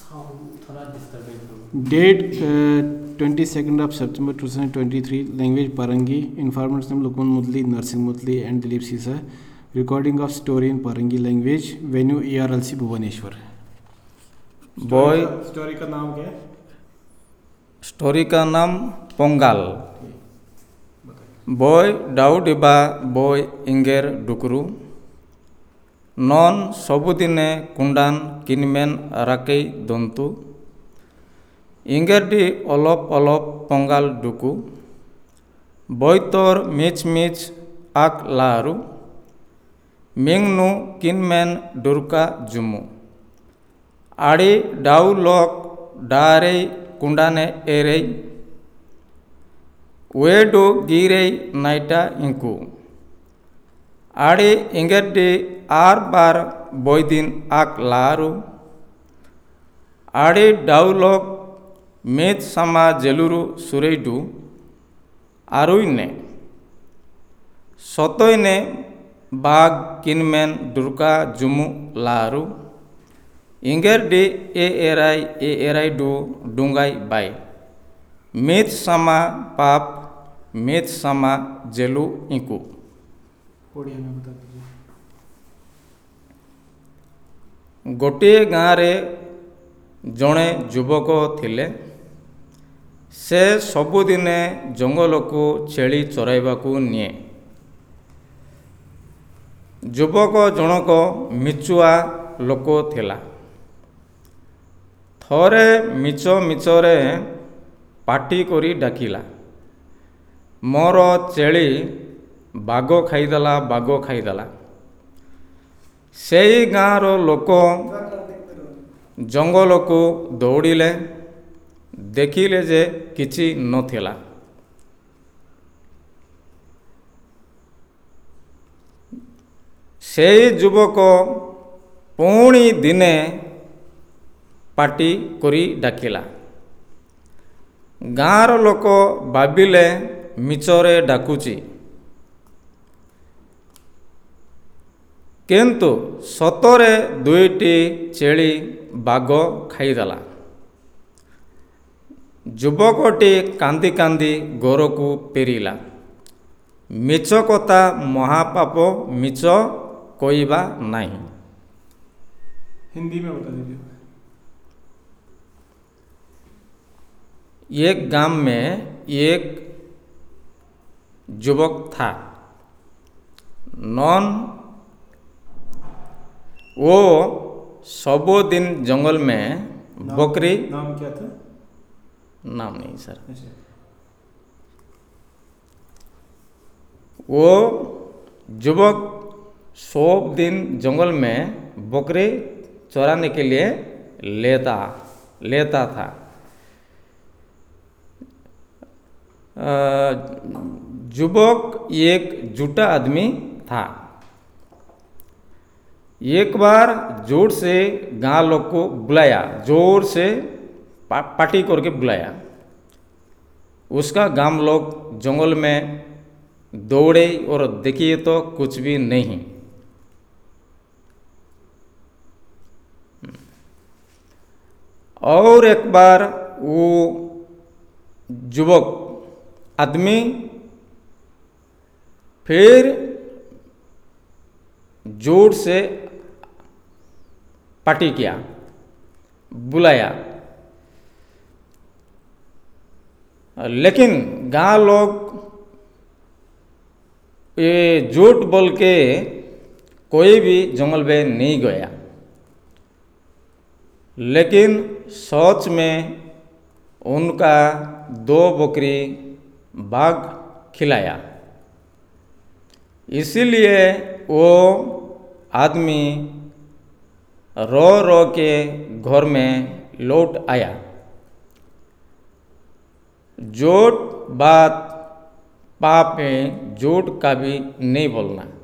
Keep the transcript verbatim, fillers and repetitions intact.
Date uh, twenty-second of September twenty twenty-three. Language Parangi. Informants name Lukman Mudli, Narsingh Mudli and Dilip Sisa. Recording of story in Parangi language. Venue E R L C Bhubaneswar. बॉय story का नाम क्या है? Story का नाम पोंगाल. बॉय डाउडिबा बॉय इंगेर डुकरू नॉन सबुदिने कुंडान किनमेन राकेई दंतु इंगेरडी अलप अलप पोंगाल डुकू बॉयतोर मिच मिच आक लारू मिंगनु किनमेन डुरका जुमु आड़ी डाउ लोक डारे कुंडाने एरे वेडो गिरे नाइटा इंकू आड़ी इंगेरडी आर बार बोयदिन आक लारू आड़ी डाउ लोक मेज समा जेलुरु सुरेडू आरुइने सतोइने बाग किनमेन दुर्गा जुमु लारू इंगेरडी ए एराई ए एराई डू डुंगाई बाई मेज समा पाप मेज समा जेलु इंकू. ओडिया में बता दीजिए. गोटे गाँरे जड़े युवक थिले. से सबुदिने जंगल को छेली चराइबाकू निए. युवक जनक मिचुआ लोक थिला. थरे मिच मिचरे पाटी करी डाकिला मोर चेली बाग खाईदेला बाग खाईदेला. से गाँर लोक जंगल को दौड़िले देखिले जे किछि नथिला. से युवक पुणी दिने पाटी करी डाकिला. गाँर लोक भाविले मिचरे डाकुची किंतु सतरे दुईटी छेली बाग खाईदेला. युवकटी कांदी कांदी घर को फेरिला. मिच कथा महापाप मिच कहवा नहीं. हिंदी में बता दीजिए. एक गांव में एक युवक था. नॉन वो सबो दिन जंगल में बकरी. नाम क्या था? नाम नहीं सर. अच्छा. वो युवक सब दिन जंगल में बकरी चराने के लिए लेता लेता था. युवक एक झूठा आदमी था. एक बार जोर से गाँव लोग को बुलाया. जोर से पा, पार्टी करके बुलाया. उसका गांव लोग जंगल में दौड़े और देखिए तो कुछ भी नहीं. और एक बार वो युवक आदमी फिर जोर से पार्टी किया बुलाया. लेकिन गाँव लोग ये झूठ बोल के कोई भी जंगल में नहीं गया. लेकिन सच में उनका दो बकरी बाघ खिलाया. इसीलिए वो आदमी रो रो के घर में लौट आया. झूठ बात पाप में झूठ का भी नहीं बोलना.